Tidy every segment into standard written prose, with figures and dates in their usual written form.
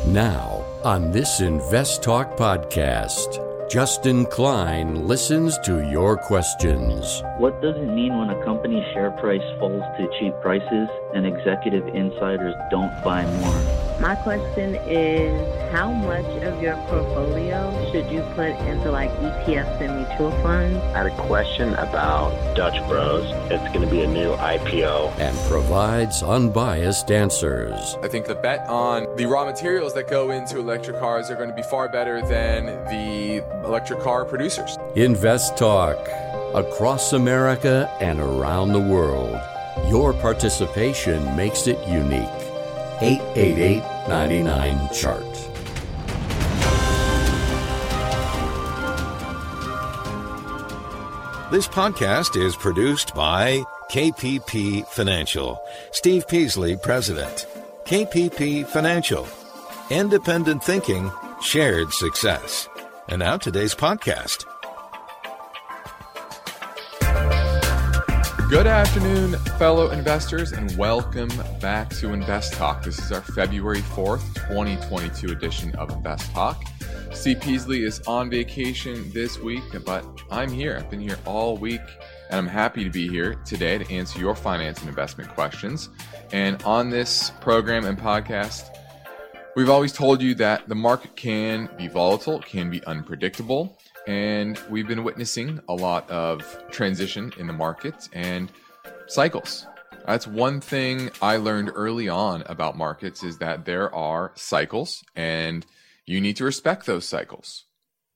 Now, on this Invest Talk podcast, Justin Klein listens to your questions. What does it mean when a company's share price falls to cheap prices and executive insiders don't buy more? My question is, how much of your portfolio should you put into like ETFs and mutual funds? I had a question about Dutch Bros. It's going to be a new IPO. And provides unbiased answers. I think the bet on the raw materials that go into electric cars are going to be far better than the electric car producers. Invest Talk. Across America and around the world. Your participation makes it unique. 888-99-CHART. This podcast is produced by KPP Financial. Steve Peasley, President. KPP Financial. Independent thinking, shared success. And now today's podcast. Good afternoon, fellow investors, and welcome back to Invest Talk. This is our February 4th, 2022 edition of Invest Talk. Steve Peasley is on vacation this week, but I'm here. I've been here all week, and I'm happy to be here today to answer your finance and investment questions. And on this program and podcast, we've always told you that the market can be volatile, can be unpredictable. And we've been witnessing a lot of transition in the market and cycles. That's one thing I learned early on about markets is that there are cycles and you need to respect those cycles.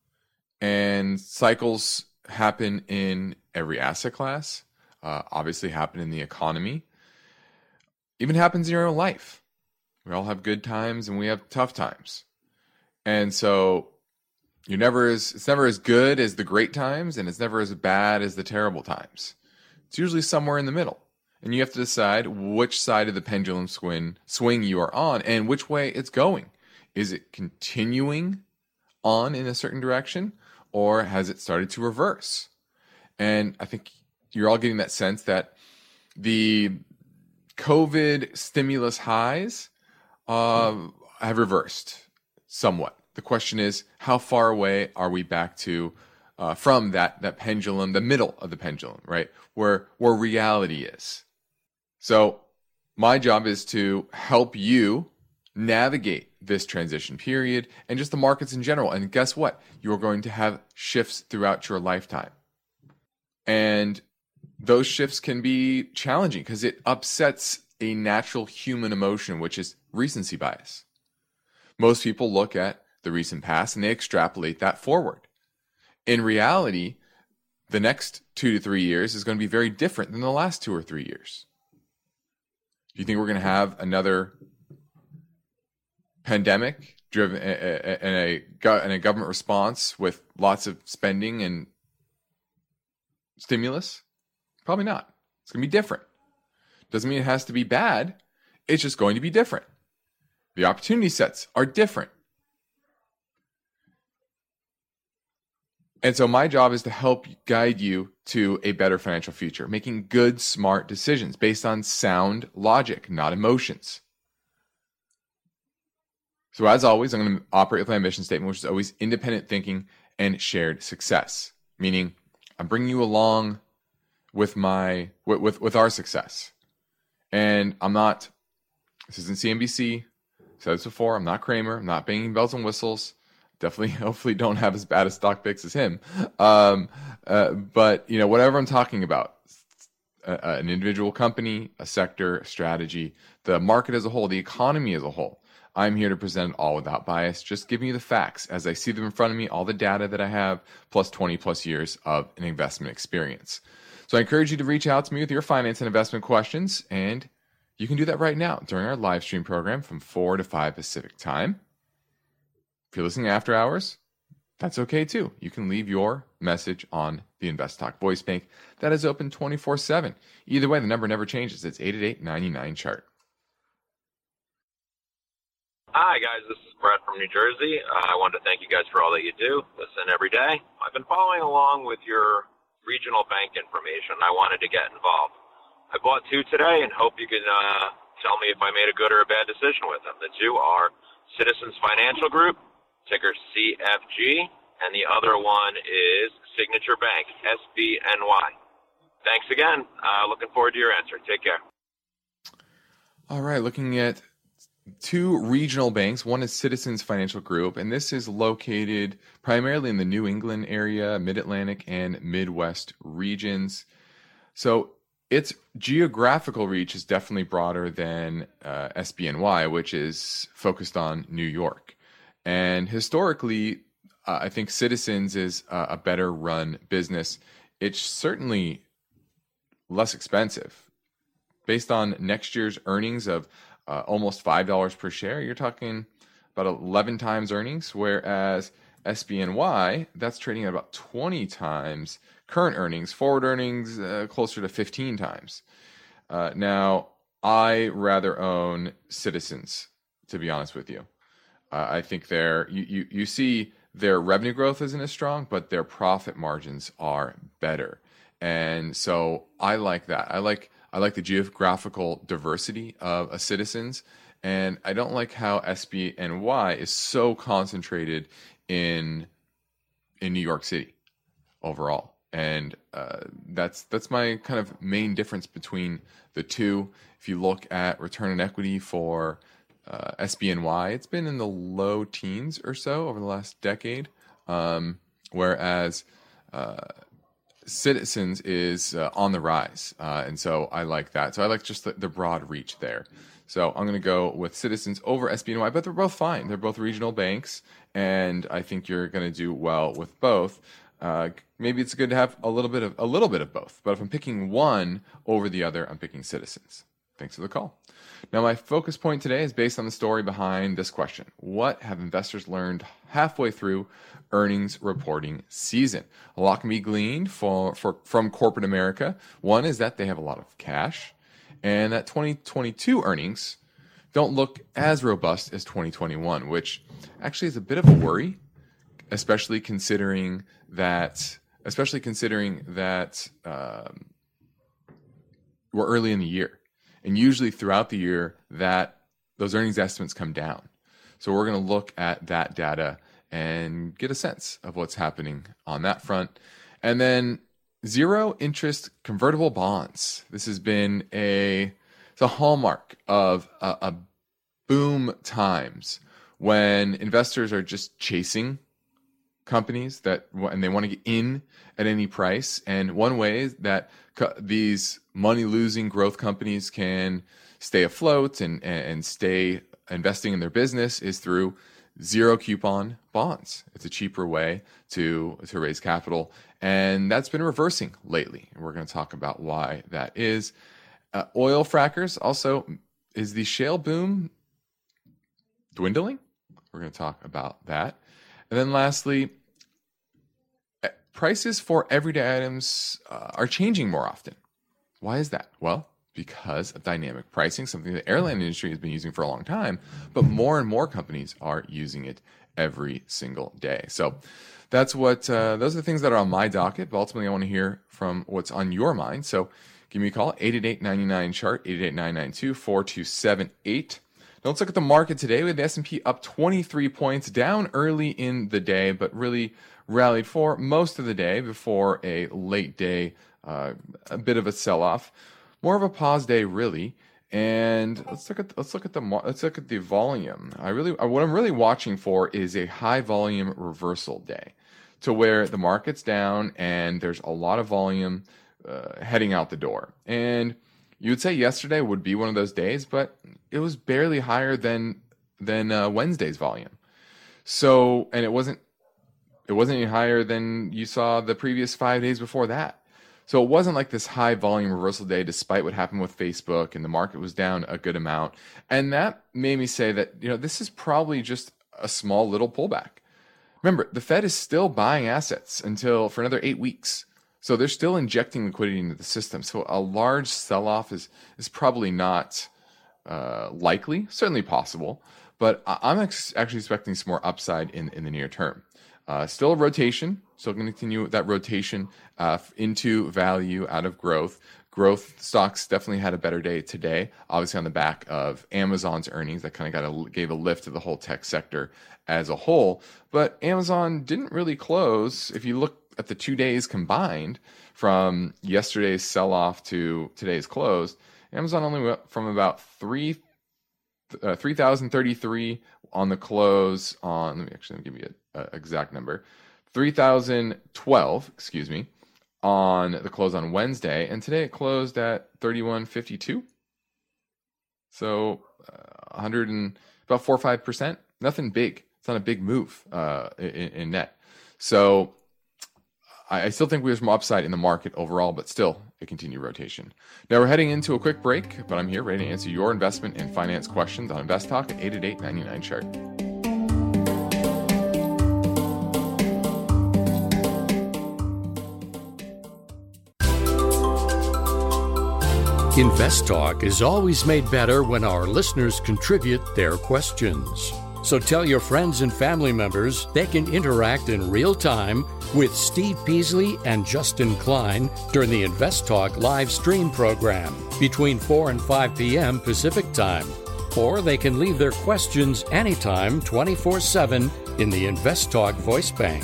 And cycles happen in every asset class, obviously happen in the economy, even happens in your own life. We all have good times and we have tough times. And so it's never as good as the great times, and it's never as bad as the terrible times. It's usually somewhere in the middle. And you have to decide which side of the pendulum swing you are on and which way it's going. Is it continuing on in a certain direction, or has it started to reverse? And I think you're all getting that sense that the COVID stimulus highs have reversed somewhat. The question is, how far away are we back to from that pendulum, the middle of the pendulum, right? Where reality is. So my job is to help you navigate this transition period and just the markets in general. And guess what? You're going to have shifts throughout your lifetime. And those shifts can be challenging because it upsets a natural human emotion, which is recency bias. Most people look at the recent past and they extrapolate that forward. In reality, the next 2 to 3 years is going to be very different than the last 2 or 3 years. Do you think we're going to have another pandemic driven and a government response with lots of spending and stimulus? Probably not. It's going to be different. Doesn't mean it has to be bad. It's just going to be different. The opportunity sets are different. And so my job is to help guide you to a better financial future, making good, smart decisions based on sound logic, not emotions. So as always, I'm going to operate with my mission statement, which is always independent thinking and shared success, meaning I'm bringing you along with with our success. And this isn't CNBC, I've said this before, I'm not Kramer, I'm not banging bells and whistles. Definitely, hopefully don't have as bad a stock picks as him. But, whatever I'm talking about, an individual company, a sector, a strategy, the market as a whole, the economy as a whole, I'm here to present it all without bias, just giving you the facts as I see them in front of me, all the data that I have, plus 20 plus years of an investment experience. So I encourage you to reach out to me with your finance and investment questions, and you can do that right now during our live stream program from 4 to 5 Pacific time. If you're listening after hours, that's okay too. You can leave your message on the Invest Talk voice bank. That is open 24/7. Either way, the number never changes. It's 888-99-CHART. Hi, guys. This is Brett from New Jersey. I wanted to thank you guys for all that you do. Listen every day. I've been following along with your regional bank information. I wanted to get involved. I bought 2 today and hope you can tell me if I made a good or a bad decision with them. The 2 are Citizens Financial Group, ticker CFG, and the other one is Signature Bank, SBNY. Thanks again. Looking forward to your answer. Take care. All right, looking at two regional banks. One is Citizens Financial Group, and this is located primarily in the New England area, Mid-Atlantic, and Midwest regions. So its geographical reach is definitely broader than SBNY, which is focused on New York. And historically, I think Citizens is a better run business. It's certainly less expensive. Based on next year's earnings of almost $5 per share, you're talking about 11 times earnings, whereas SBNY, that's trading at about 20 times current earnings, forward earnings closer to 15 times. Now, I rather own Citizens, to be honest with you. I think you see their revenue growth isn't as strong, but their profit margins are better. And so I like that. I like the geographical diversity of a Citizens, and I don't like how SBNY is so concentrated in New York City overall. And that's my kind of main difference between the two. If you look at return on equity for SBNY, it's been in the low teens or so over the last decade, whereas Citizens is on the rise, and so I like that. So I like just the broad reach there. So I'm going to go with Citizens over SBNY, but they're both fine. They're both regional banks, and I think you're going to do well with both. Maybe it's good to have a little bit of both, but if I'm picking one over the other, I'm picking Citizens. Thanks for the call. Now, my focus point today is based on the story behind this question. What have investors learned halfway through earnings reporting season? A lot can be gleaned from corporate America. One is that they have a lot of cash, and that 2022 earnings don't look as robust as 2021, which actually is a bit of a worry, especially considering that we're early in the year. And usually throughout the year, those earnings estimates come down. So we're going to look at that data and get a sense of what's happening on that front. And then zero interest convertible bonds. This has been it's a hallmark of a boom times when investors are just chasing companies and they want to get in at any price. And one way that these money-losing growth companies can stay afloat and stay investing in their business is through zero coupon bonds. It's a cheaper way to raise capital, and that's been reversing lately. And we're going to talk about why that is. Oil frackers also, is the shale boom dwindling? We're going to talk about that. And then lastly, prices for everyday items are changing more often. Why is that? Well, because of dynamic pricing, something the airline industry has been using for a long time, but more and more companies are using it every single day. So that's those are the things that are on my docket, but ultimately I want to hear from what's on your mind. So give me a call, 888-99-CHART, 888-992-4278. Now let's look at the market today. We had the S&P up 23 points, down early in the day, but really rallied for most of the day before a late day, a bit of a sell-off. More of a pause day, really. And let's look at the volume. What I'm really watching for is a high volume reversal day, to where the market's down and there's a lot of volume heading out the door. And you would say yesterday would be one of those days, but it was barely higher than Wednesday's volume. So, and it wasn't any higher than you saw the previous 5 days before that. So it wasn't like this high volume reversal day, despite what happened with Facebook, and the market was down a good amount. And that made me say that, this is probably just a small little pullback. Remember, the Fed is still buying assets for another 8 weeks. So they're still injecting liquidity into the system. So a large sell-off is probably not likely, certainly possible, but I'm actually expecting some more upside in the near term. Still a rotation, still going to continue that rotation into value out of growth, Growth stocks definitely had a better day today, obviously on the back of Amazon's earnings that kind of gave a lift to the whole tech sector as a whole. But Amazon didn't really close. If you look at the 2 days combined from yesterday's sell-off to today's close, Amazon only went from about 3,033 on the close on, let me give you an exact number, 3,012, on the close on Wednesday, and today it closed at 3152. So 100 and about 4 or 5%. Nothing big. It's not a big move in net. So I still think there's more upside in the market overall, but still a continued rotation. Now we're heading into a quick break, but I'm here ready to answer your investment and finance questions on Invest Talk at 888-99-CHART. Invest Talk is always made better when our listeners contribute their questions. So tell your friends and family members they can interact in real time with Steve Peasley and Justin Klein during the Invest Talk live stream program between 4 and 5 p.m. Pacific Time. Or they can leave their questions anytime, 24/7 in the Invest Talk voice bank.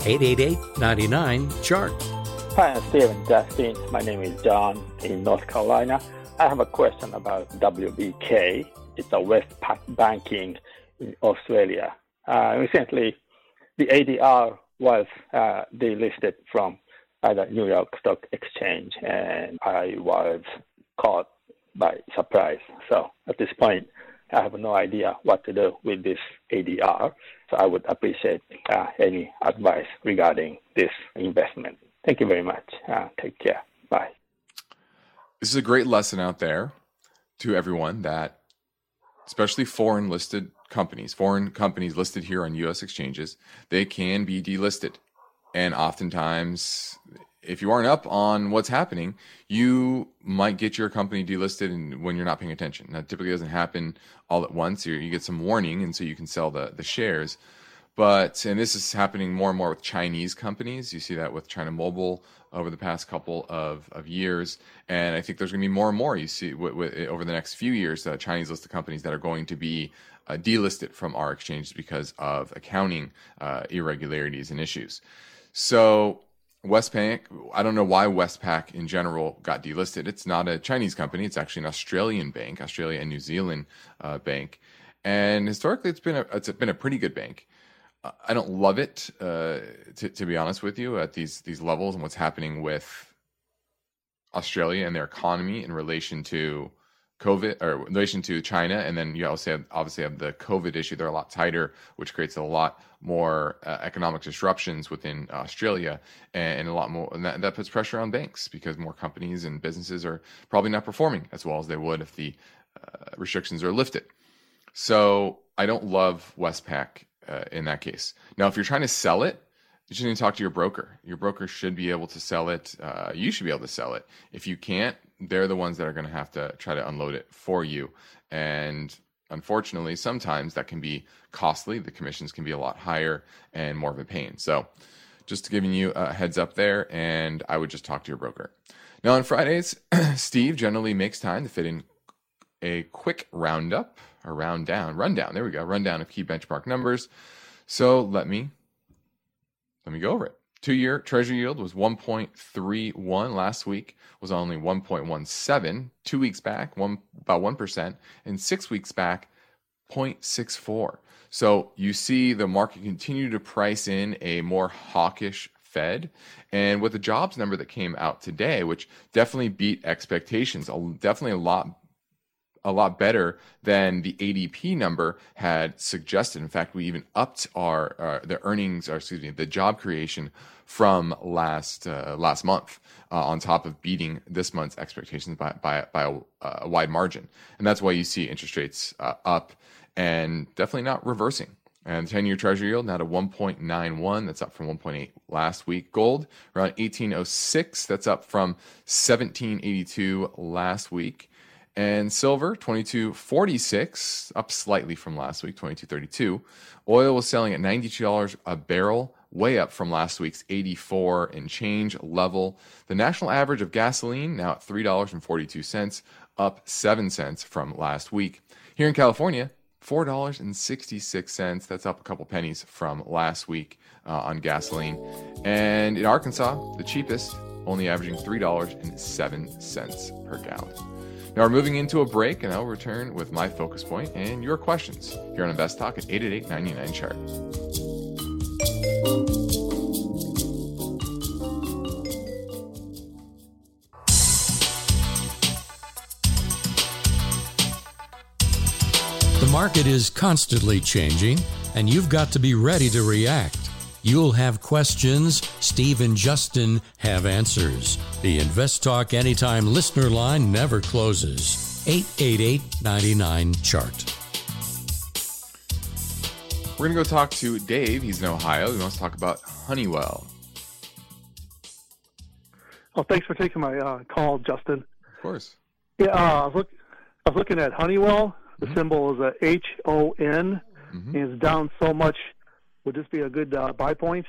888-99-CHART. Hi, Steve and Justin. My name is John in North Carolina. I have a question about WBK. It's a Westpac banking in Australia. Recently, the ADR was delisted from the New York Stock Exchange, and I was caught by surprise. So at this point, I have no idea what to do with this ADR. So I would appreciate any advice regarding this investment. Thank you very much. Take care. Bye. This is a great lesson out there to everyone that, especially foreign companies listed here on U.S. exchanges, they can be delisted. And oftentimes, if you aren't up on what's happening, you might get your company delisted when you're not paying attention. That typically doesn't happen all at once. You get some warning, and so you can sell the shares. And this is happening more and more with Chinese companies. You see that with China Mobile over the past couple of years. And I think there's going to be more and more you see over the next few years, Chinese listed companies that are going to be delisted from our exchanges because of accounting irregularities and issues. So Westpac, I don't know why Westpac in general got delisted. It's not a Chinese company. It's actually an Australian bank, Australia and New Zealand bank. And historically, it's been a pretty good bank. I don't love it, to be honest with you, at these levels and what's happening with Australia and their economy in relation to COVID or in relation to China. And then you also obviously have the COVID issue. They're a lot tighter, which creates a lot more economic disruptions within Australia and a lot more. And that puts pressure on banks because more companies and businesses are probably not performing as well as they would if the restrictions are lifted. So I don't love Westpac in that case. Now, if you're trying to sell it, you should need to talk to your broker. Your broker should be able to sell it. You should be able to sell it. If you can't, they're the ones that are going to have to try to unload it for you. And unfortunately, sometimes that can be costly. The commissions can be a lot higher and more of a pain. So just giving you a heads up there, and I would just talk to your broker. Now, on Fridays, Steve generally makes time to fit in a quick rundown. There we go. Rundown of key benchmark numbers. So let me go over it. 2-year Treasury yield was 1.31 last week, was only 1.17. 2 weeks back, about 1%, and 6 weeks back, 0.64. So you see the market continue to price in a more hawkish Fed. And with the jobs number that came out today, which definitely beat expectations, definitely a lot better than the ADP number had suggested. In fact, we even upped the job creation from last month on top of beating this month's expectations by a wide margin. And that's why you see interest rates up and definitely not reversing. And the 10-year Treasury yield now to 1.91. That's up from 1.8 last week. Gold around 1806. That's up from 1782 last week. And silver, 22.46, up slightly from last week, 22.32. Oil was selling at $92 a barrel way up from last week's 84 and change level. The national average of gasoline now at $3.42, up 7 cents from last week. Here in California, $4.66. That's up a couple pennies from last week on gasoline. And in Arkansas, the cheapest, only averaging $3.07 per gallon. Now we're moving into a break, and I'll return with my focus point and your questions here on Invest Talk at 888-99-CHART. The market is constantly changing, and you've got to be ready to react. You'll have questions. Steve and Justin have answers. The Invest Talk Anytime listener line never closes. 888-99-CHART. We're going to go talk to Dave. He's in Ohio. He wants to talk about Honeywell. Oh, thanks for taking my call, Justin. Of course. Yeah, I was looking at Honeywell. The symbol is a HON, and it's down so much. Would this be a good buy point?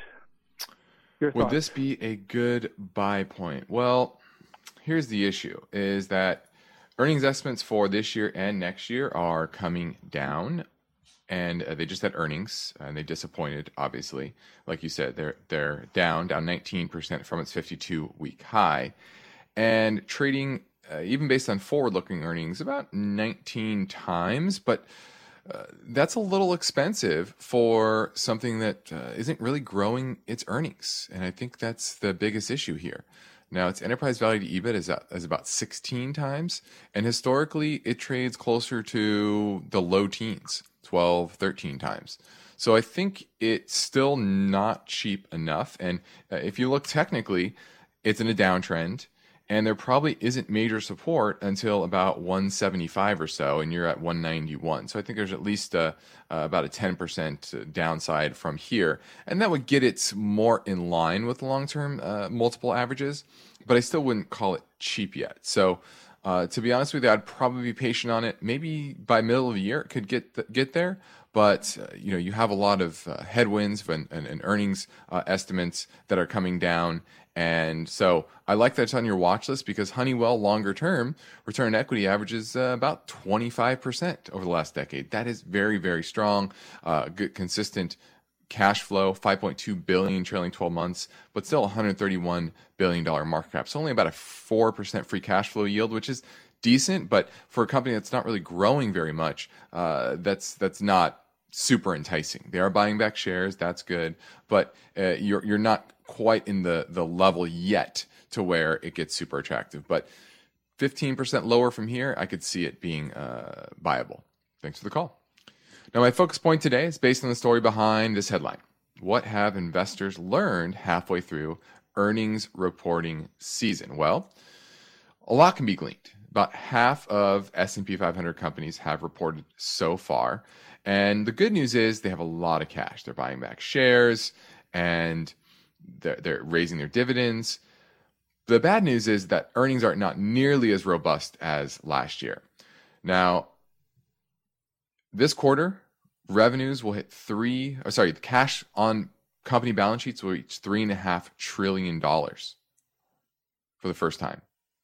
Would this be a good buy point? Well, here's the issue, is that earnings estimates for this year and next year are coming down, and they just had earnings, and they disappointed, obviously. Like you said, they're down 19% from its 52-week high, and trading, even based on forward-looking earnings, about 19 times, but that's a little expensive for something that isn't really growing its earnings. And I think that's the biggest issue here. Now, its enterprise value to EBIT is about 16 times. And historically, it trades closer to the low teens, 12, 13 times. So I think it's still not cheap enough. And if you look technically, it's in a downtrend. And there probably isn't major support until about 175 or so, and you're at 191. So I think there's at least about a 10% downside from here. And that would get it more in line with long-term multiple averages, but I still wouldn't call it cheap yet. So to be honest with you, I'd probably be patient on it. Maybe by middle of the year it could get there. But you have a lot of headwinds and earnings estimates that are coming down. And so I like that it's on your watch list because Honeywell longer term return on equity averages about 25% over the last decade. That is very, very strong, good, consistent cash flow, $5.2 billion trailing 12 months, but still $131 billion market cap. So only about a 4% free cash flow yield, which is decent, but for a company that's not really growing very much, that's not super enticing. They are buying back shares, that's good, but you're not quite in the level yet to where it gets super attractive. But 15% lower from here, I could see it being viable. Thanks for the call. Now, my focus point today is based on the story behind this headline. What have investors learned halfway through earnings reporting season? Well, a lot can be gleaned. About half of S&P 500 companies have reported so far. And the good news is they have a lot of cash. They're buying back shares and they're raising their dividends. The bad news is that earnings are not nearly as robust as last year. Now, this quarter, revenues will hit the cash on company balance sheets will reach $3.5 trillion for the first time.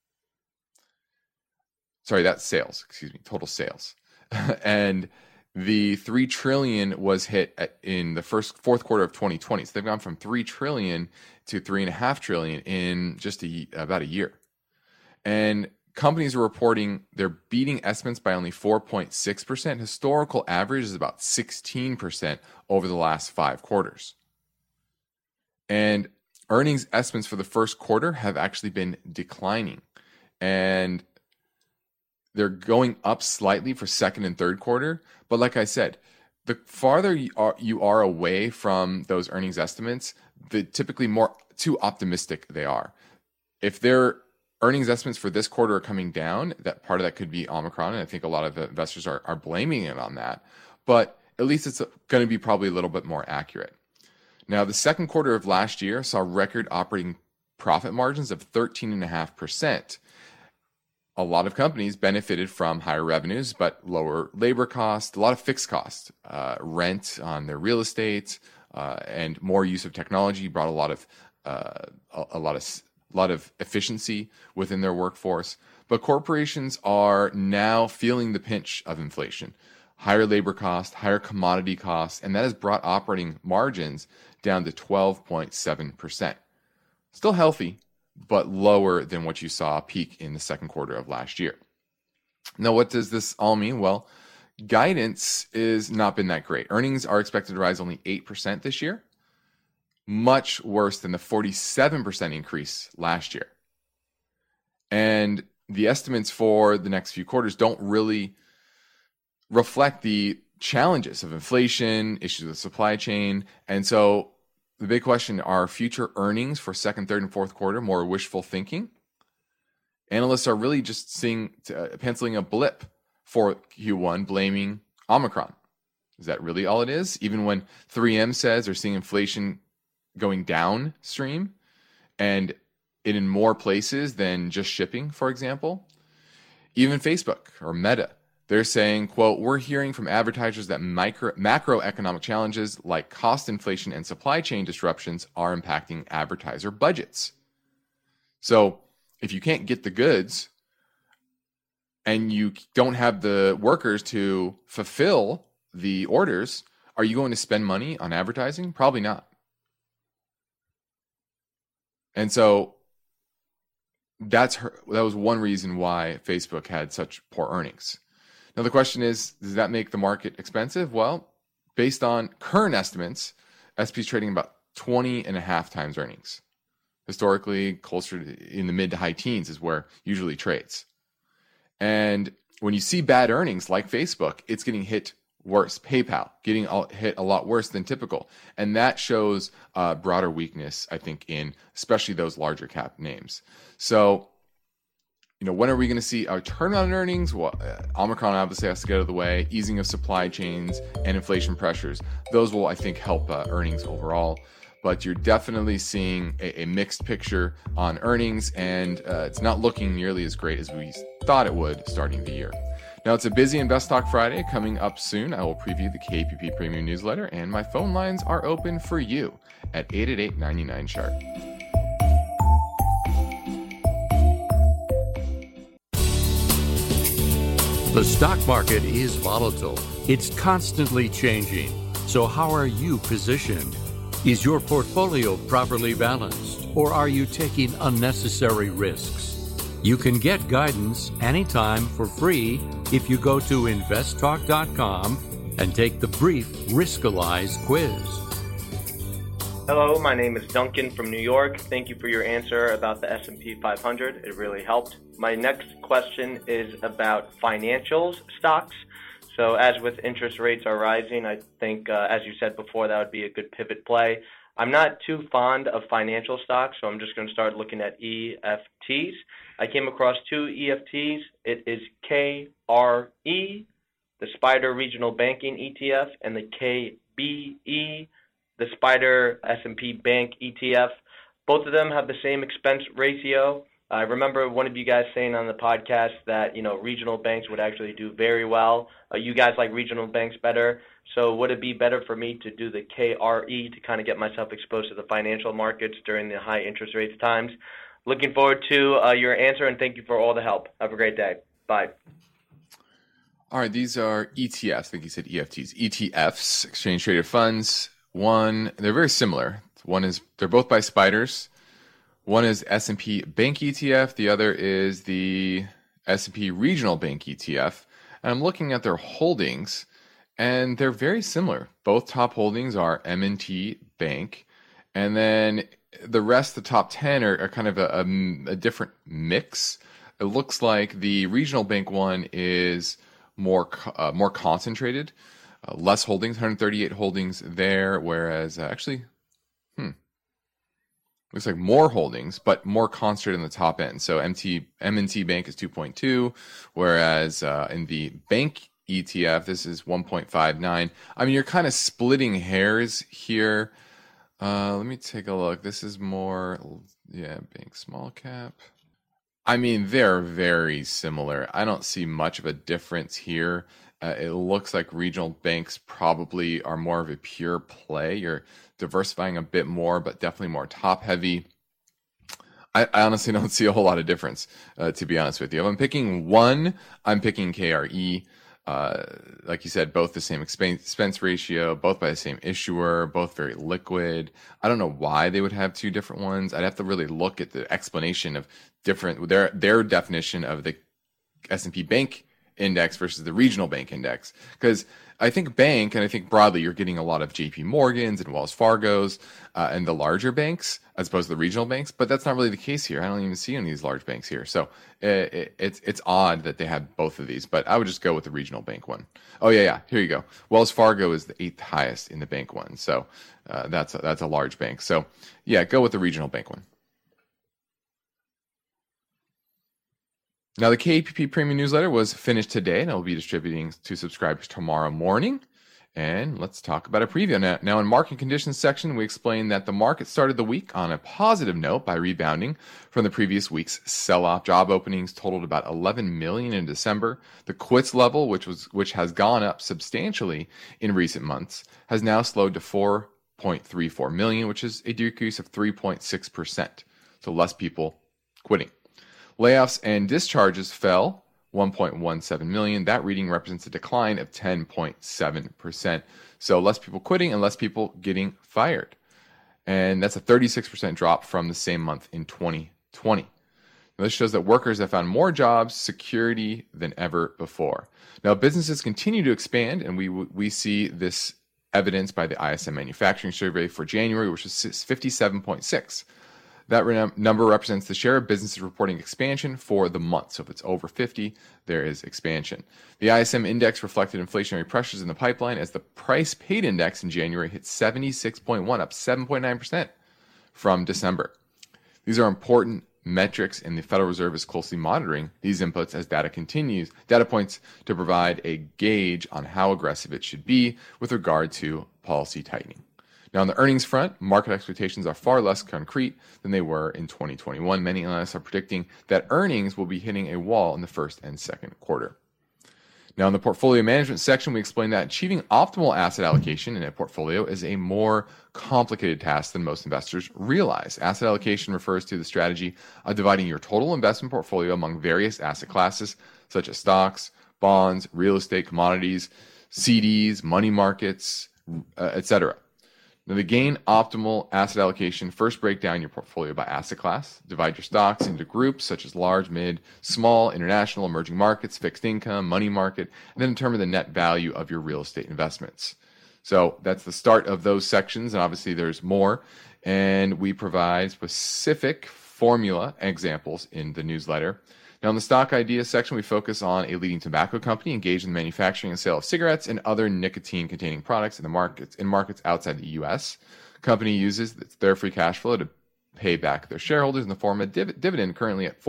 Sorry, that's sales, total sales. And the $3 trillion was hit in the fourth quarter of 2020. So they've gone from $3 trillion to $3.5 trillion in just about a year. And companies are reporting they're beating estimates by only 4.6%. Historical average is about 16% over the last 5 quarters. And earnings estimates for the first quarter have actually been declining. And they're going up slightly for second and third quarter. But like I said, the farther you are away from those earnings estimates, the typically too optimistic they are. If their earnings estimates for this quarter are coming down, that part of that could be Omicron, and I think a lot of investors are blaming it on that. But at least it's going to be probably a little bit more accurate. Now, the second quarter of last year saw record operating profit margins of 13.5%. a lot of companies benefited from higher revenues, but lower labor costs, a lot of fixed costs, rent on their real estate, and more use of technology brought a lot of efficiency within their workforce. But corporations are now feeling the pinch of inflation, higher labor costs, higher commodity costs, and that has brought operating margins down to 12.7%. Still healthy, but lower than what you saw peak in the second quarter of last year. Now, what does this all mean? Well, guidance has not been that great. Earnings are expected to rise only 8% this year, much worse than the 47% increase last year. And the estimates for the next few quarters don't really reflect the challenges of inflation, issues with supply chain. And so the big question, are future earnings for second, third, and fourth quarter more wishful thinking? Analysts are really just penciling a blip for Q1, blaming Omicron. Is that really all it is? Even when 3M says they're seeing inflation going downstream and in more places than just shipping, for example. Even Facebook or Meta, they're saying, quote, we're hearing from advertisers that macroeconomic challenges like cost inflation and supply chain disruptions are impacting advertiser budgets. So if you can't get the goods and you don't have the workers to fulfill the orders, are you going to spend money on advertising? Probably not. And so that was one reason why Facebook had such poor earnings. Now, the question is, does that make the market expensive? Well, based on current estimates, SP is trading about 20.5 times earnings. Historically, closer to in the mid to high teens is where usually trades. And when you see bad earnings like Facebook, it's getting hit worse. PayPal getting hit a lot worse than typical. And that shows broader weakness, I think, in especially those larger cap names. So, when are we going to see a turnaround in earnings? Well, Omicron obviously has to get out of the way, easing of supply chains and inflation pressures. Those will, I think, help earnings overall. But you're definitely seeing a mixed picture on earnings, and it's not looking nearly as great as we thought it would starting the year. Now, it's a busy Invest Talk Friday coming up soon. I will preview the KPP Premium Newsletter, and my phone lines are open for you at 888-99-CHART. The stock market is volatile. It's constantly changing. So how are you positioned? Is your portfolio properly balanced, or are you taking unnecessary risks? You can get guidance anytime for free if you go to investtalk.com and take the brief Riskalyze quiz. Hello, my name is Duncan from New York. Thank you for your answer about the S&P 500. It really helped. My next question is about financials stocks. So as with interest rates are rising, I think, as you said before, that would be a good pivot play. I'm not too fond of financial stocks, so I'm just going to start looking at EFTs. I came across two EFTs. It is KRE, the Spider Regional Banking ETF, and the KBE, the Spider S&P Bank ETF. Both of them have the same expense ratio. I remember one of you guys saying on the podcast that, regional banks would actually do very well. You guys like regional banks better. So would it be better for me to do the KRE to kind of get myself exposed to the financial markets during the high interest rates times? Looking forward to your answer, and thank you for all the help. Have a great day. Bye. All right, these are ETFs. I think you said EFTs. ETFs, exchange traded funds. They're very similar. They're both by Spiders. One is S&P Bank ETF. The other is the S&P Regional Bank ETF. And I'm looking at their holdings, and they're very similar. Both top holdings are M&T Bank. And then the rest, the top 10, are kind of a different mix. It looks like the Regional Bank one is more concentrated. Less holdings, 138 holdings there, whereas looks like more holdings, but more concentrated in the top end. So M&T Bank is 2.2, whereas in the bank ETF, this is 1.59. I mean, you're kind of splitting hairs here. Let me take a look. This is more, bank small cap. I mean, they're very similar. I don't see much of a difference here. It looks like regional banks probably are more of a pure play. You're diversifying a bit more, but definitely more top heavy. I honestly don't see a whole lot of difference, to be honest with you. If I'm picking one, I'm picking KRE. Like you said, both the same expense ratio, both by the same issuer, both very liquid. I don't know why they would have two different ones. I'd have to really look at the explanation of their definition of the S&P Bank Index versus the regional bank index. Because I think bank, and I think broadly, you're getting a lot of JP Morgans and Wells Fargos and the larger banks as opposed to the regional banks, but that's not really the case here. I don't even see any of these large banks here. So it's odd that they have both of these, but I would just go with the regional bank one. Oh, yeah, here you go. Wells Fargo is the 8th highest in the bank one. So that's a large bank. So yeah, go with the regional bank one. Now, the KPP Premium Newsletter was finished today, and I will be distributing to subscribers tomorrow morning. And let's talk about a preview. Now, in market conditions section, we explained that the market started the week on a positive note by rebounding from the previous week's sell-off. Job openings totaled about 11 million in December. The quits level, which has gone up substantially in recent months, has now slowed to 4.34 million, which is a decrease of 3.6%. So less people quitting. Layoffs and discharges fell 1.17 million. That reading represents a decline of 10.7%. So less people quitting and less people getting fired. And that's a 36% drop from the same month in 2020. Now, this shows that workers have found more job security than ever before. Now, businesses continue to expand, and we see this evidenced by the ISM Manufacturing Survey for January, which is 57.6. That number represents the share of businesses reporting expansion for the month. So if it's over 50, there is expansion. The ISM index reflected inflationary pressures in the pipeline as the price paid index in January hit 76.1, up 7.9% from December. These are important metrics, and the Federal Reserve is closely monitoring these inputs as data points to provide a gauge on how aggressive it should be with regard to policy tightening. Now, on the earnings front, market expectations are far less concrete than they were in 2021. Many analysts are predicting that earnings will be hitting a wall in the first and second quarter. Now, in the portfolio management section, we explained that achieving optimal asset allocation in a portfolio is a more complicated task than most investors realize. Asset allocation refers to the strategy of dividing your total investment portfolio among various asset classes, such as stocks, bonds, real estate, commodities, CDs, money markets, etc. Now, to gain optimal asset allocation, first break down your portfolio by asset class. Divide your stocks into groups such as large, mid, small, international, emerging markets, fixed income, money market, and then determine the net value of your real estate investments. So that's the start of those sections, and obviously there's more. And we provide specific formula examples in the newsletter. Now, in the stock ideas section, we focus on a leading tobacco company engaged in the manufacturing and sale of cigarettes and other nicotine-containing products in markets outside the U.S. The company uses their free cash flow to pay back their shareholders in the form of dividend, currently at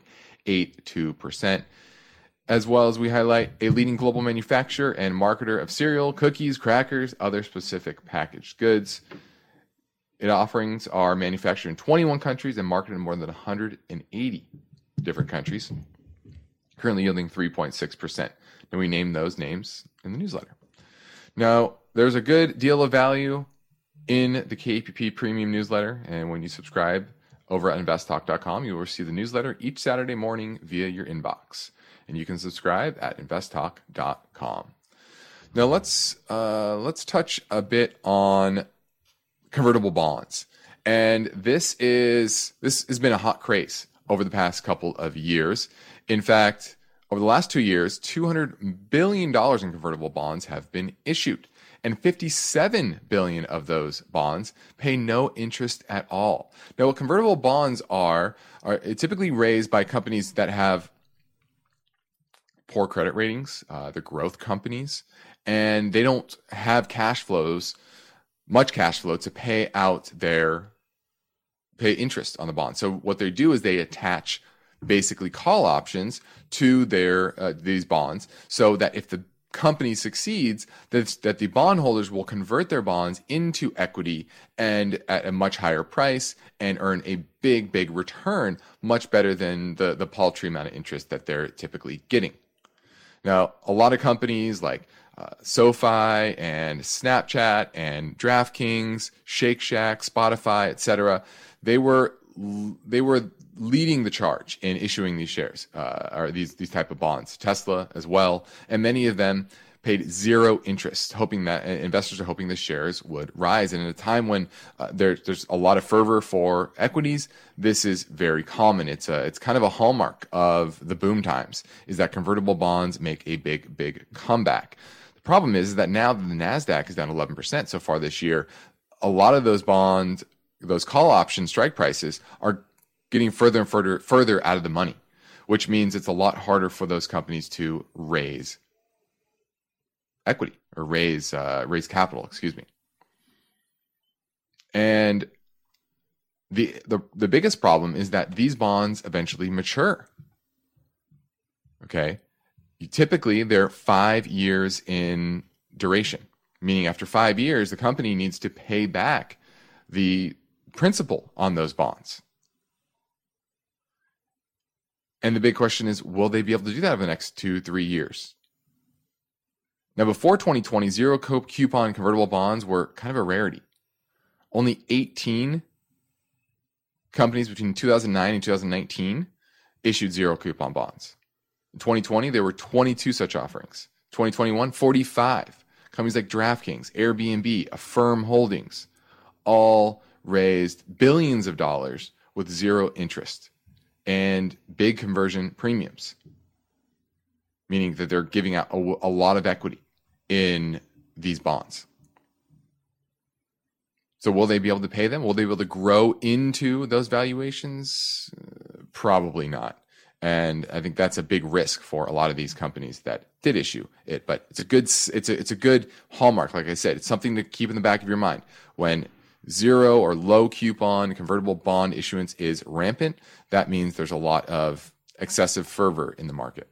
4.82%. As well as we highlight a leading global manufacturer and marketer of cereal, cookies, crackers, other specific packaged goods. Its offerings are manufactured in 21 countries and marketed in more than 180 different countries, currently yielding 3.6%. And we name those names in the newsletter. Now, there's a good deal of value in the KPP Premium newsletter, and when you subscribe over at investtalk.com, you will receive the newsletter each Saturday morning via your inbox. And you can subscribe at investtalk.com. Now, let's touch a bit on convertible bonds. And this has been a hot craze over the past couple of years. In fact, over the last 2 years, $200 billion in convertible bonds have been issued, and $57 billion of those bonds pay no interest at all. Now, what convertible bonds are typically raised by companies that have poor credit ratings, the growth companies, and they don't have much cash flow to pay interest on the bond. So what they do is they attach basically call options to these bonds, so that if the company succeeds, that the bondholders will convert their bonds into equity and at a much higher price and earn a big return, much better than the paltry amount of interest that they're typically getting. Now, a lot of companies like SoFi and Snapchat and DraftKings, Shake Shack, Spotify, etc., they were leading the charge in issuing these shares, or these type of bonds. Tesla as well, and many of them paid zero interest, hoping that investors are hoping the shares would rise. And at a time when there's a lot of fervor for equities, this is very common. It's kind of a hallmark of the boom times, is that convertible bonds make a big comeback. The problem is that now that the NASDAQ is down 11% so far this year, a lot of those bonds, those call option strike prices, are getting further and further out of the money, which means it's a lot harder for those companies to raise equity or raise capital, excuse me. And the biggest problem is that these bonds eventually mature. Okay? Typically, they're 5 years in duration, meaning after 5 years, the company needs to pay back the principal on those bonds. And the big question is, will they be able to do that over the next 2-3 years? Now, before 2020, zero coupon convertible bonds were kind of a rarity. Only 18 companies between 2009 and 2019 issued zero coupon bonds. In 2020, there were 22 such offerings. 2021, 45. Companies like DraftKings, Airbnb, Affirm Holdings, all raised billions of dollars with zero interest and big conversion premiums, meaning that they're giving out a lot of equity in these bonds. So will they be able to pay them? Will they be able to grow into those valuations? Probably not. And I think that's a big risk for a lot of these companies that did issue it. But it's a good hallmark. Like I said, it's something to keep in the back of your mind. When zero or low coupon convertible bond issuance is rampant, that means there's a lot of excessive fervor in the market.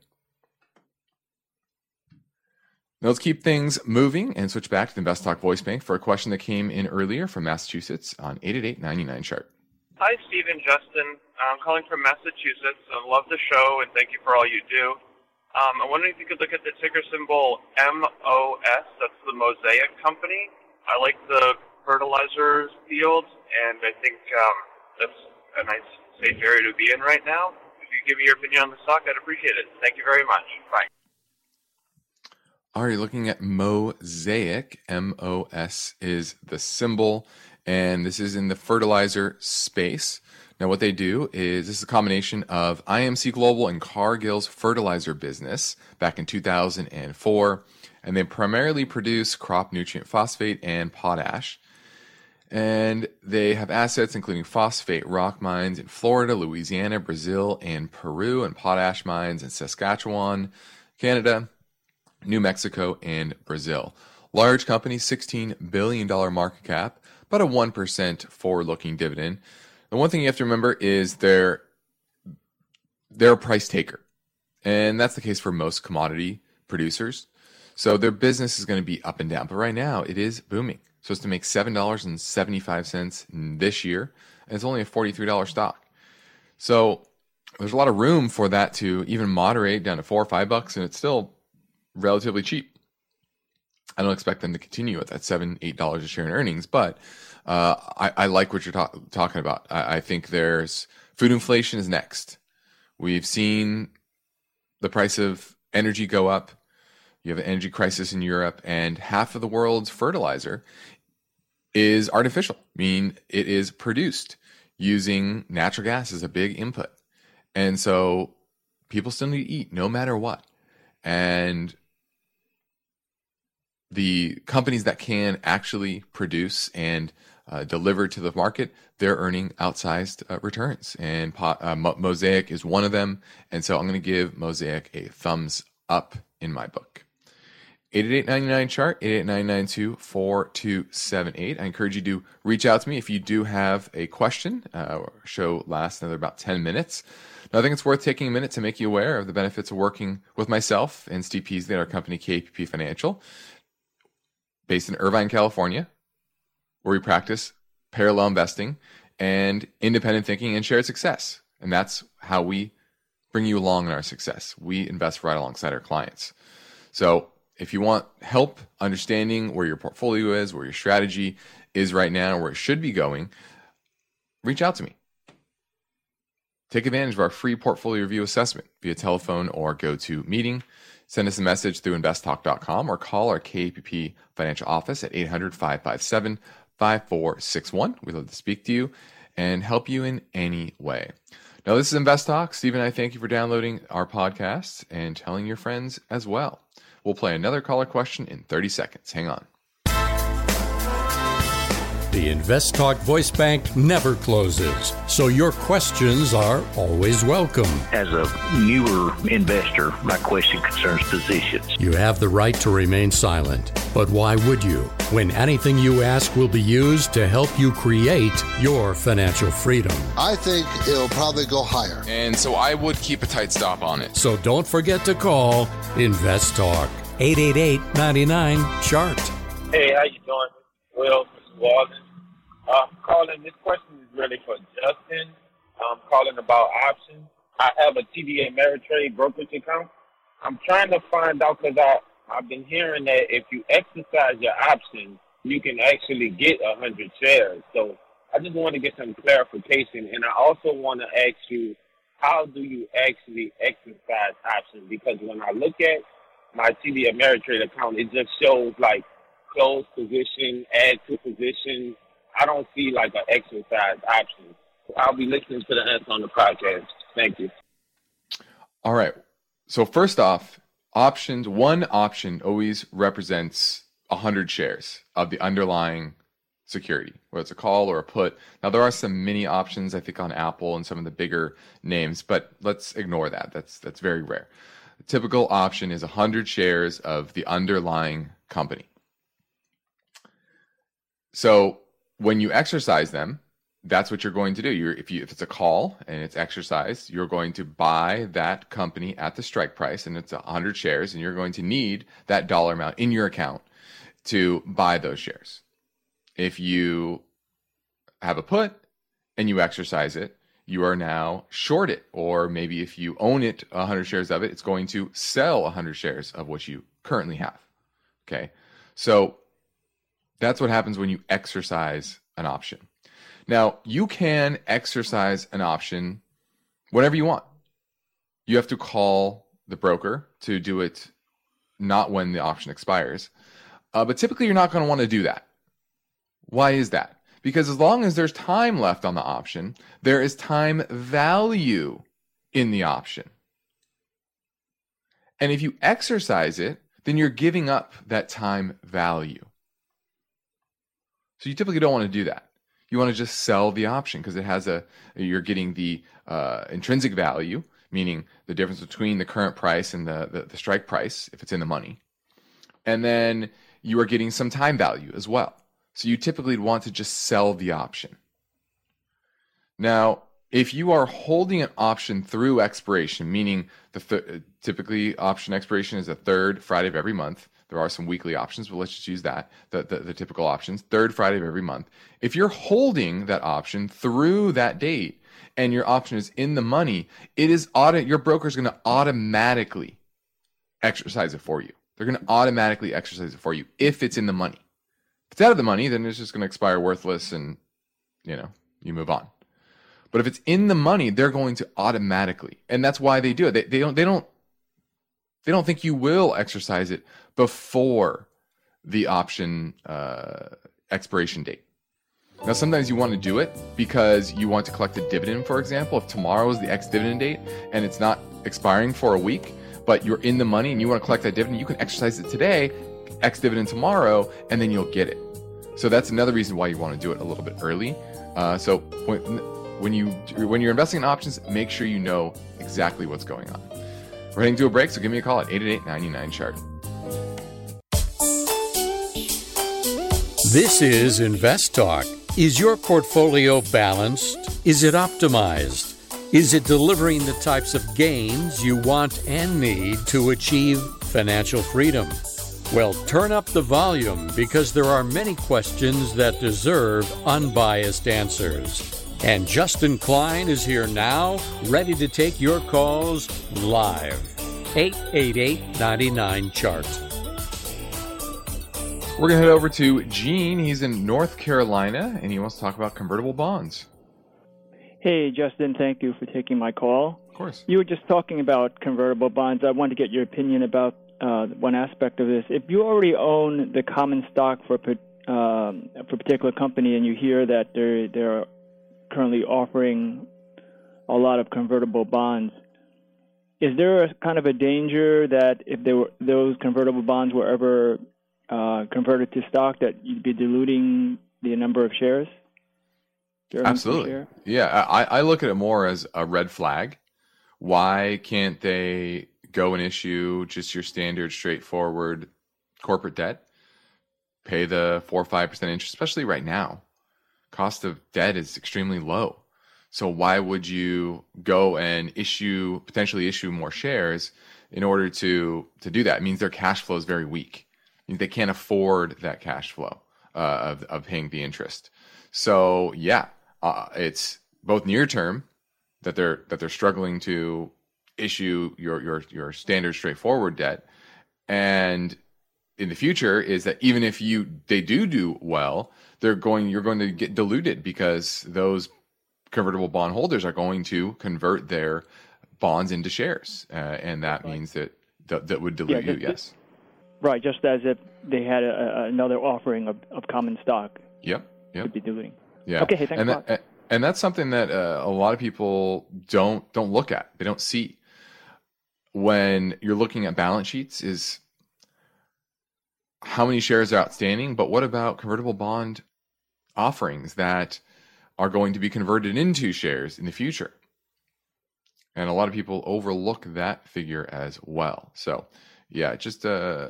Now let's keep things moving and switch back to the Invest Talk voice bank for a question that came in earlier from Massachusetts on 888-99-CHART. Hi, Steve and Justin. I'm calling from Massachusetts. I love the show, and thank you for all you do. I'm wondering if you could look at the ticker symbol MOS. That's the Mosaic Company. I like the fertilizers field, and I think that's a nice, safe area to be in right now. If you give me your opinion on the stock, I'd appreciate it. Thank you very much. Bye. All right, looking at Mosaic. MOS is the symbol, and this is in the fertilizer space. Now, what they do is, this is a combination of IMC Global and Cargill's fertilizer business back in 2004, and they primarily produce crop nutrient phosphate and potash. And they have assets including phosphate rock mines in Florida, Louisiana, Brazil, and Peru, and potash mines in Saskatchewan, Canada, New Mexico, and Brazil. Large company, $16 billion market cap, about a 1% forward-looking dividend. The one thing you have to remember is they're a price taker. And that's the case for most commodity producers. So their business is going to be up and down. But right now, it is booming. Supposed to make $7.75 this year, and it's only a $43 stock. So there's a lot of room for that to even moderate down to $4 or $5, and it's still relatively cheap. I don't expect them to continue at that $7, $8 a share in earnings, but I like what you're talking about. I think there's food inflation is next. We've seen the price of energy go up. You have an energy crisis in Europe, and half of the world's fertilizer is artificial, meaning it is produced using natural gas as a big input. And so people still need to eat no matter what. And the companies that can actually produce and deliver to the market, they're earning outsized returns. And Mosaic is one of them. And so I'm going to give Mosaic a thumbs up in my book. 888-99-CHART, 888-992-4278. I encourage you to reach out to me if you do have a question. Show lasts another about 10 minutes. Now, I think it's worth taking a minute to make you aware of the benefits of working with myself and Steve Peasley at our company, KPP Financial, based in Irvine, California, where we practice parallel investing and independent thinking and shared success. And that's how we bring you along in our success. We invest right alongside our clients. So if you want help understanding where your portfolio is, where your strategy is right now, where it should be going, reach out to me. Take advantage of our free portfolio review assessment via telephone or GoToMeeting. Send us a message through investtalk.com or call our KPP Financial office at 800-557-5461. We'd love to speak to you and help you in any way. Now, this is Invest Talk. Steve and I thank you for downloading our podcast and telling your friends as well. We'll play another caller question in 30 seconds. Hang on. The Invest Talk Voice Bank never closes, so your questions are always welcome. As a newer investor, my question concerns positions. You have the right to remain silent, but why would you, when anything you ask will be used to help you create your financial freedom? I think it'll probably go higher. And so I would keep a tight stop on it. So don't forget to call Invest Talk, 888-99-CHART. Hey, how you doing? Will, Mr. Walden. Calling, this question is really for Justin. I'm calling about options. I have a TD Ameritrade brokerage account. I'm trying to find out because I've been hearing that if you exercise your options, you can actually get 100 shares. So I just want to get some clarification. And I also want to ask you, how do you actually exercise options? Because when I look at my TD Ameritrade account, it just shows like close position, add to position. I don't see like an exercise option. I'll be listening to the answer on the podcast. Thank you. All right. So first off, one option always represents 100 shares of the underlying security, whether it's a call or a put. Now, there are some mini options, I think, on Apple and some of the bigger names, but let's ignore that. That's very rare. The typical option is 100 shares of the underlying company. So when you exercise them, that's what you're going to do. If it's a call and it's exercised, you're going to buy that company at the strike price, and it's 100 shares, and you're going to need that dollar amount in your account to buy those shares. If you have a put and you exercise it, you are now short it. Or maybe if you own it, 100 shares of it, it's going to sell 100 shares of what you currently have. Okay, so that's what happens when you exercise an option. Now, you can exercise an option whenever you want. You have to call the broker to do it not when the option expires. But typically, you're not going to want to do that. Why is that? Because as long as there's time left on the option, there is time value in the option. And if you exercise it, then you're giving up that time value. So you typically don't want to do that. You want to just sell the option because you're getting the intrinsic value, meaning the difference between the current price and the strike price, if it's in the money. And then you are getting some time value as well. So you typically want to just sell the option. Now, if you are holding an option through expiration, meaning typically option expiration is the third Friday of every month. There are some weekly options, but let's just use that, the typical options, third Friday of every month. If you're holding that option through that date and your option is in the money, your broker is going to automatically exercise it for you. They're going to automatically exercise it for you if it's in the money. If it's out of the money, then it's just going to expire worthless and, you move on. But if it's in the money, they're going to automatically, and that's why they do it. They don't think you will exercise it before the option expiration date. Now, sometimes you want to do it because you want to collect a dividend, for example. If tomorrow is the ex-dividend date and it's not expiring for a week, but you're in the money and you want to collect that dividend, you can exercise it today, ex-dividend tomorrow, and then you'll get it. So that's another reason why you want to do it a little bit early. So when you're investing in options, make sure you know exactly what's going on. We're heading to a break, so give me a call at 888-99-CHART. This is Invest Talk. Is your portfolio balanced? Is it optimized? Is it delivering the types of gains you want and need to achieve financial freedom? Well, turn up the volume because there are many questions that deserve unbiased answers. And Justin Klein is here now, ready to take your calls live. 888-99-CHART. We're going to head over to Gene. He's in North Carolina, and he wants to talk about convertible bonds. Hey, Justin, thank you for taking my call. Of course. You were just talking about convertible bonds. I wanted to get your opinion about one aspect of this. If you already own the common stock for a particular company and you hear that they're currently offering a lot of convertible bonds, is there a kind of a danger that if those convertible bonds were ever converted to stock, that you'd be diluting the number of shares? Absolutely. Yeah, I look at it more as a red flag. Why can't they go and issue just your standard, straightforward corporate debt? Pay the 4 or 5% interest, especially right now. Cost of debt is extremely low. So why would you go and potentially issue more shares in order to do that? It means their cash flow is very weak. It means they can't afford that cash flow of paying the interest. So yeah. It's both near term that they're struggling to issue your standard straightforward debt, and in the future is that even if they do well, you're going to get diluted because those convertible bond holders are going to convert their bonds into shares, and that means that would dilute you. Yes. Right, just as if they had another offering of common stock. Yep. Would be diluting. Yeah. Okay. Hey, thanks a lot. And that's something that a lot of people don't look at. They don't see when you're looking at balance sheets is how many shares are outstanding, but what about convertible bond offerings that are going to be converted into shares in the future? And a lot of people overlook that figure as well. So, yeah, just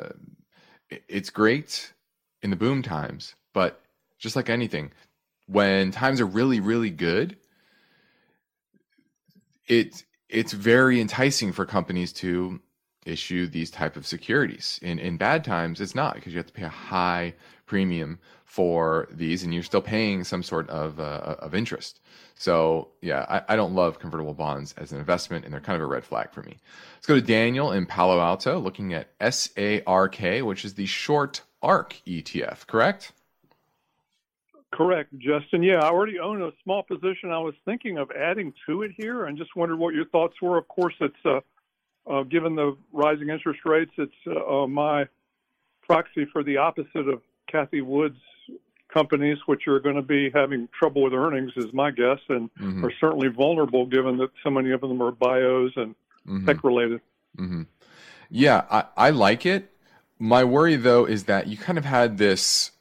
it's great in the boom times, but just like anything, when times are really, really good, it's very enticing for companies to issue these type of securities. In bad times, it's not, because you have to pay a high premium for these, and you're still paying some sort of interest. So yeah, I don't love convertible bonds as an investment, and they're kind of a red flag for me. Let's go to Daniel in Palo Alto, looking at SARK, which is the short ARK ETF, correct? Correct, Justin. Yeah, I already own a small position. I was thinking of adding to it here and just wondered what your thoughts were. Of course, it's given the rising interest rates, it's my proxy for the opposite of Cathie Wood's companies, which are going to be having trouble with earnings, is my guess, and are certainly vulnerable given that so many of them are bios and tech-related. Yeah, I like it. My worry, though, is that you kind of had this...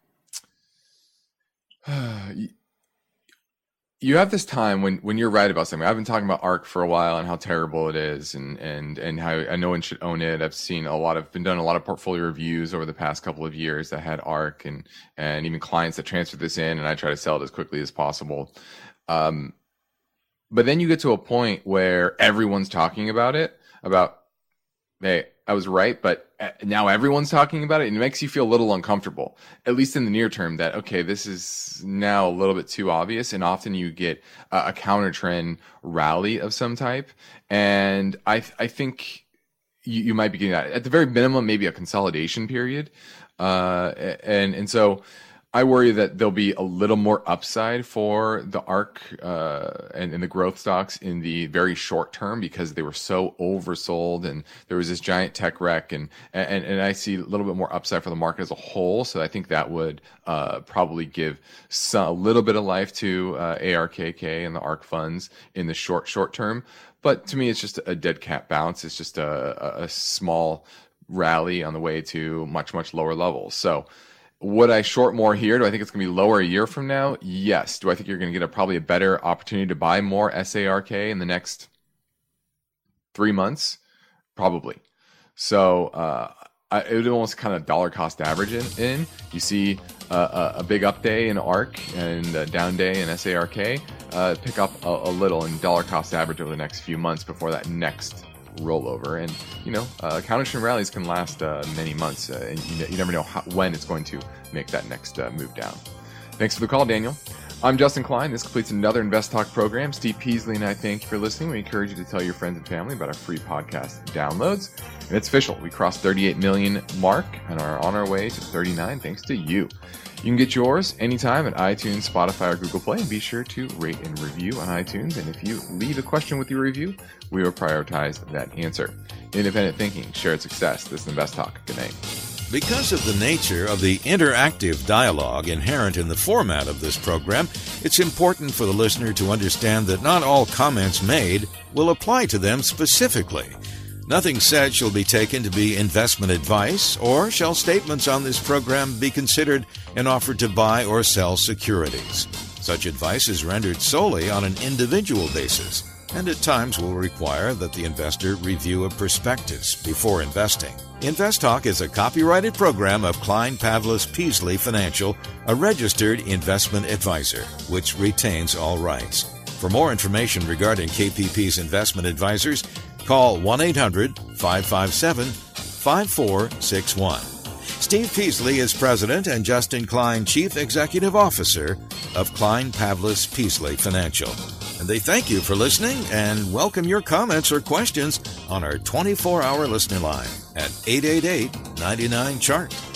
you have this time when you're right about something. I've been talking about ARK for a while and how terrible it is, and how no one should own it. I've seen been done a lot of portfolio reviews over the past couple of years that had ARK, and even clients that transferred this in, and I try to sell it as quickly as possible. But then you get to a point where everyone's talking about it, hey, I was right, but now everyone's talking about it, and it makes you feel a little uncomfortable, at least in the near term, that, okay, this is now a little bit too obvious, and often you get a counter trend rally of some type, and I think you might be getting that. At the very minimum, maybe a consolidation period, and so I worry that there'll be a little more upside for the ARK and the growth stocks in the very short term, because they were so oversold and there was this giant tech wreck, and I see a little bit more upside for the market as a whole. So I think that would probably give a little bit of life to ARKK and the ARK funds in the short term. But to me, it's just a dead cat bounce. It's just a small rally on the way to much lower levels. So would I short more here? Do I think it's going to be lower a year from now? Yes. Do I think you're going to get probably a better opportunity to buy more SARK in the next 3 months? Probably. So it would almost kind of dollar cost average in. You see a big up day in ARK and a down day in SARK. pick up a little in dollar cost average over the next few months before that next rollover. And, counter-trend rallies can last many months, and you never know when it's going to make that next move down. Thanks for the call, Daniel. I'm Justin Klein. This completes another Invest Talk program. Steve Peasley and I thank you for listening. We encourage you to tell your friends and family about our free podcast downloads. And it's official. We crossed 38 million mark and are on our way to 39 thanks to you. You can get yours anytime at iTunes, Spotify, or Google Play. And be sure to rate and review on iTunes. And if you leave a question with your review, we will prioritize that answer. Independent thinking, shared success. This is Invest Talk. Good night. Because of the nature of the interactive dialogue inherent in the format of this program, it's important for the listener to understand that not all comments made will apply to them specifically. Nothing said shall be taken to be investment advice, or shall statements on this program be considered an offer to buy or sell securities. Such advice is rendered solely on an individual basis, and at times will require that the investor review a prospectus before investing. Invest Talk is a copyrighted program of Klein Pavlis Peasley Financial, a registered investment advisor, which retains all rights. For more information regarding KPP's investment advisors, call 1-800-557-5461. Steve Peasley is President and Justin Klein Chief Executive Officer of Klein Pavlis Peasley Financial. And they thank you for listening and welcome your comments or questions on our 24-hour listener line at 888-99-CHART.